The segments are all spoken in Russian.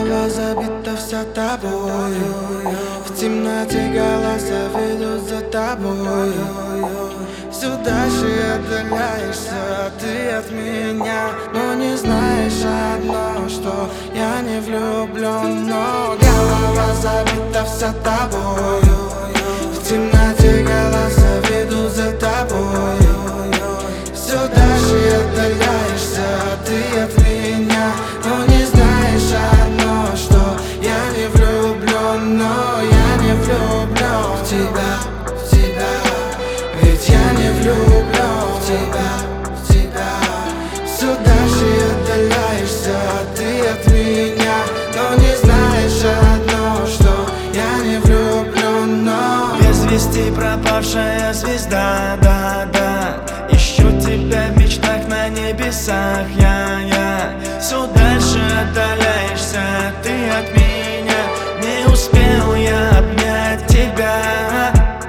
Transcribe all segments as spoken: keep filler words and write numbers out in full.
Голова забита вся тобою, в темноте голоса ведут за тобою. Все дальше отдаляешься ты от меня, но не знаешь одно, что я не влюблен. Но голова забита вся тобою, в темноте голоса ведут за тобою. Все дальше отдаляешься ты от меня, но не знаешь одно, что я не влюблен. Но я не влюблен в тебя, в тебя, ведь я не влюблен в тебя, в тебя. Все дальше отдаляешься ты от меня, но не знаешь одно, что я не влюблен. Но без вести пропавшая звезда, да, да. Ищу тебя в мечтах на небесах, я, я. Все дальше отдаляешься ты от меня, не успел я обнять тебя.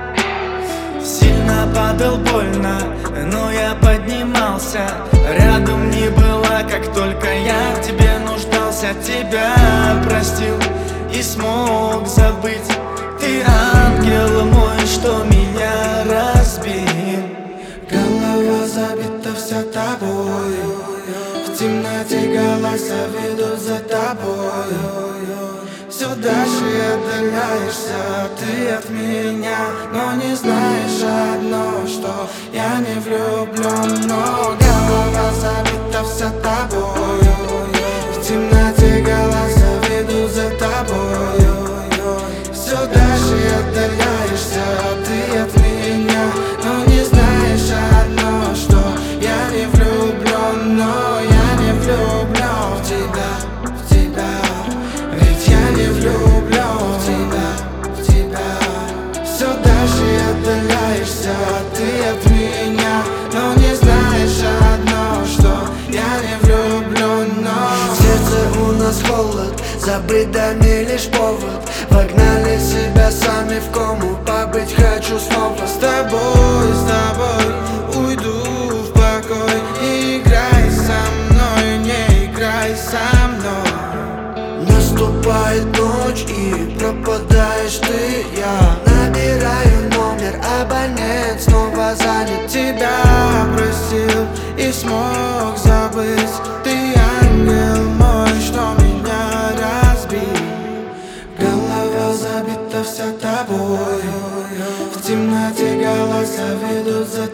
Сильно падал больно, но я поднимался. Рядом не была, как только я в тебе нуждался. Тебя простил и смог забыть. Ты ангел мой, что меня разбил. голова забита вся тобою, в темноте голоса ведут за тобою. Все дальше отдаляешься ты от меня, но не знаешь одно, что я не влюблен. Но голова забита вся тобою, в темноте голоса ведут за тобою. Все дальше отдаляешься ты от меня, но не знаешь одно, что я не влюблен. Но я не влюблен в тебя, в тебя, ведь я не влюблен в тебя, в тебя. Все дальше отдаляешься ты от меня, но не знаешь одно, что я не влюблен. Но в сердце у нас холод, забыть да не лишь повод. Вогнали себя сами в кому, побыть хочу снова. с тобой, с тобой уйду в покой. Не играй со мной, не играй со мной. Наступает ночь и пропадаешь ты, я набираю номер, абонент снова занят. Тебя простил и смог забыть. Ты ангел мой, что меня разбил. Голова забита вся тобою, в темноте голоса ведут за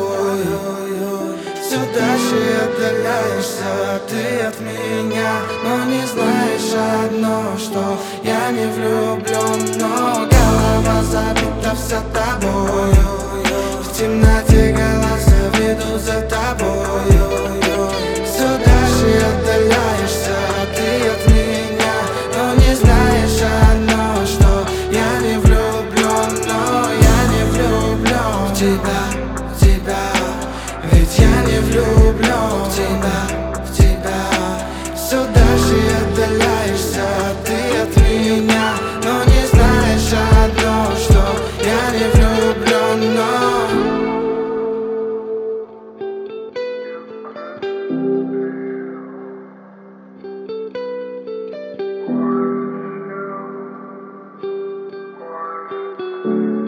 тобою. Все дальше отдаляешься ты от меня, но не знаешь одно, что я не влюблен. Но голова забита вся тобою, в темноте голоса ведут за тобою. Все дальше отдаляешься ты от меня, но не знаешь одно, что я не влюблен. Но я не влюблен в тебя, в тебя, ведь я не влюблен в тебя, в тебя. Все дальше отдаляешься ты от меня, но не знаешь одно, что я не влюблен. Но Thank you.